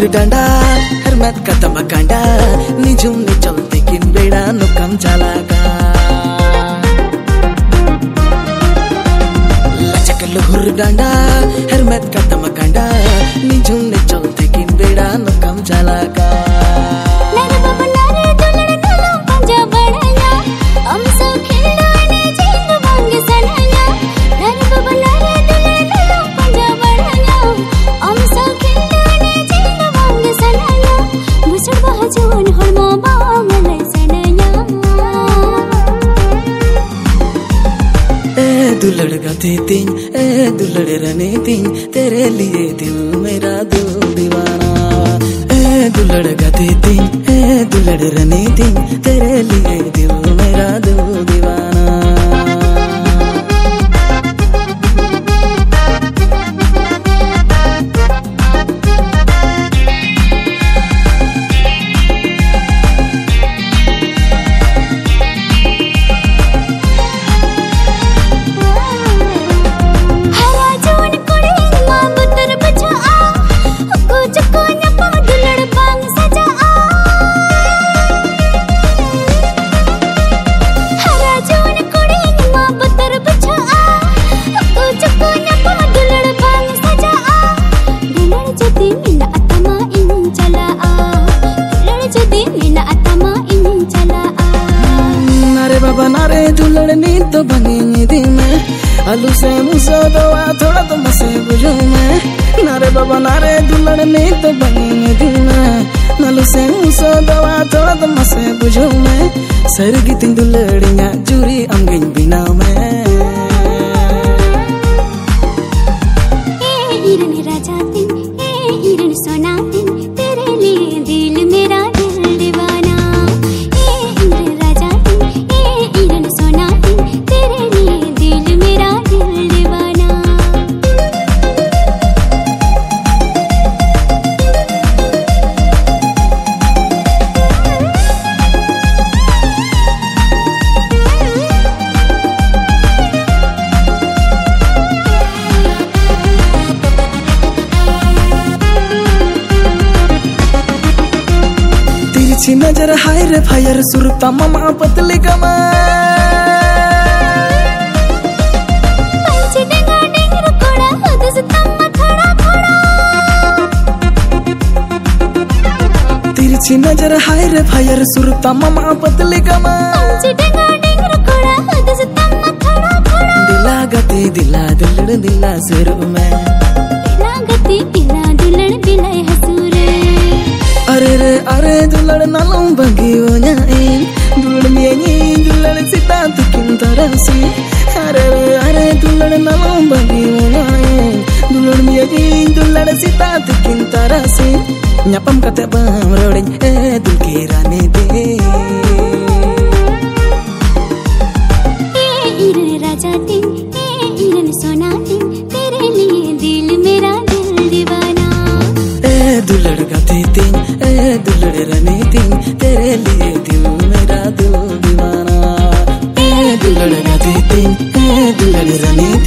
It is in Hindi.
डांडा हरमत कदम कांडा निजुम ने चलते किन बेड़ा नु कम चलागा लचक लुहुर डांडा हरमत कदम कांडा निजुम ने चलते किन बेड़ा नु कम चलागा दुलड़ गते तिंग ए दुलड़ रने तिंग तेरे लिए दिल मेरा दिल दीवाना ए दुलड़ गते तिंग ए दुलड़ रने तिंग तेरे लिए दिल मेरा दिल दीवाना बनारे दुलड़नी तो बनी निधि में आलू से मुझे दवा थोड़ा तो मसे बुझू मैं नारे बाबा नारे दुलड़नी तो बनी निधि में आलू से मुझे दवा थोड़ा तो मसे बुझू मैं सरगी तीन दुलड़ियाँ चूरी अंगिन बिना मैं इरनी राजा तीन इरनी सोना तीन तेरे लिए दिल मेरा दिल दीवाना तिरछी नजर हाय रे फायर सुरता मामा पतले कमा तिरछी नजर हाय रे फायर सुरता मामा पतले कमा दिला गते दिला दुलड़ दिला सुर में दिला गते दिला दुलड़ दिला हसूर अरे दुलड़ नालों बगी वो न्याई दुलड़ मियानी दुलड़ सीता तुकिन तरसी अरे दुलड़ नालों बगी वो न्याई दुलड़ मियानी दुलड़ सीता तुकिन तरसी nyapam kate bam roding dul kirane de इरन राजा दिन इरन सोना दिन तेरे लिए दिल मेरा दिल दीवाना दुलड़ गते दिन दुलड़ रने दिन तेरे लिए दिल मेरा दिल दीवाना दुलड़ गते दिन दुलड़ रने